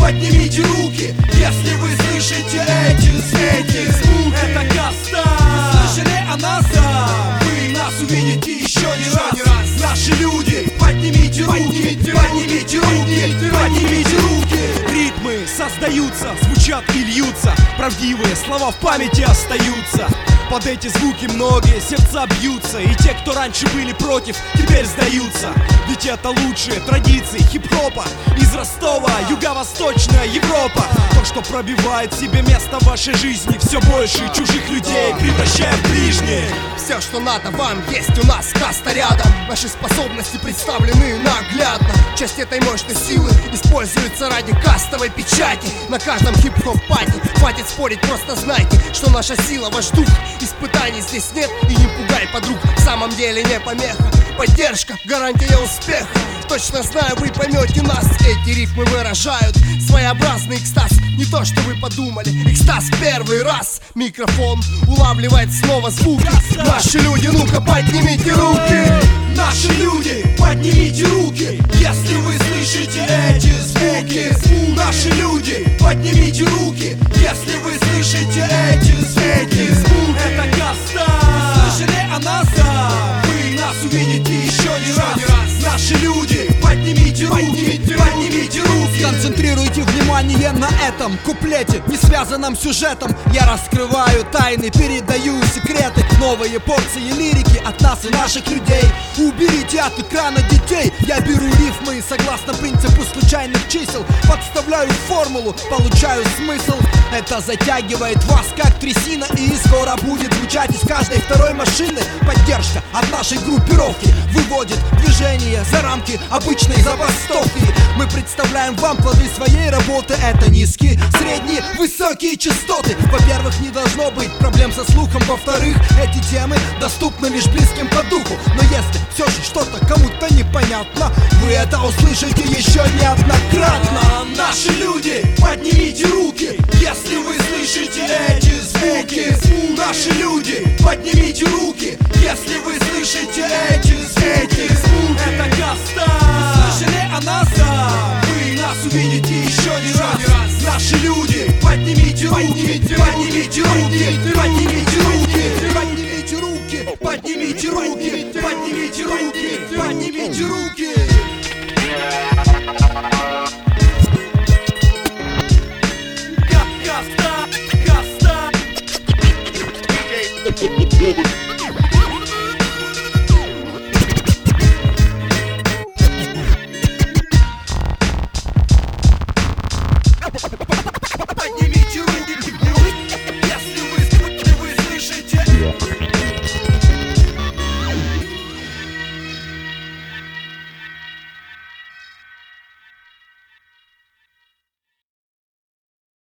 поднимите руки, если вы слышите эти звуки. Это Каста. Вы слышали о нас? Вы нас увидите еще не раз. Наши люди, поднимите руки, поднимите руки, поднимите руки. Ритмы создаются, звучат и льются, правдивые слова в памяти остаются. Под эти звуки многие сердца бьются, и те, кто раньше были против, теперь сдаются. Ведь это лучшие традиции хип-хопа из Ростова, юго-восточная Европа. То, что пробивает себе место в вашей жизни, все больше чужих людей превращая в ближних. Все, что надо вам, есть у нас, Каста рядом. Наши способности представлены наглядно. Часть этой мощной силы используется ради кастовой печати. На каждом хип-хоп-пати хватит спорить, просто знайте, что наша сила ваш дух. Испытаний здесь нет, и не пугай подруг, в самом деле не помеха. Поддержка, гарантия успеха. Точно знаю, вы поймете нас. Эти рифмы выражают своеобразный экстаз. Не то, что вы подумали, экстаз первый раз. Микрофон улавливает снова звуки. Наши люди, ну-ка поднимите руки. Наши люди, поднимите руки, если вы слышите эти звуки. Наши люди, поднимите руки, если вы слышите эти звуки. Это Каста. Вы слышали о нас? Вы нас увидите еще не раз. Наши люди, поднимите руки, поднимите руки. Концентрируйте внимание на этом куплете, не связанном сюжетом. Я раскрываю тайны, передаю секреты. Новые порции лирики от нас и наших людей. Уберите от экрана детей. Я беру рифмы и согласно принципу случайных чисел подставляю формулу, получаю смысл. Это затягивает вас как трясина, и скоро будет звучать из каждой второй машины. Поддержка от нашей группировки выводит движение за рамки обычной забастовки. Мы представляем вам плоды своей работы. Это низкие, средние, высокие частоты. Во-первых, не должно быть проблем со слухом. Во-вторых, эти темы доступны лишь близким по духу. Но если все же что-то кому-то непонятно, вы это услышите еще неоднократно. Наши люди, поднимите руки, если вы слышите эти звуки. Наши люди, поднимите руки, если вы слышите эти звуки. Это Каста. Вы слышали о нас? Вы нас увидите еще не раз. Наши люди, поднимите руки, поднимите руки, поднимите руки, поднимите руки, поднимите руки, поднимите руки, поднимите руки.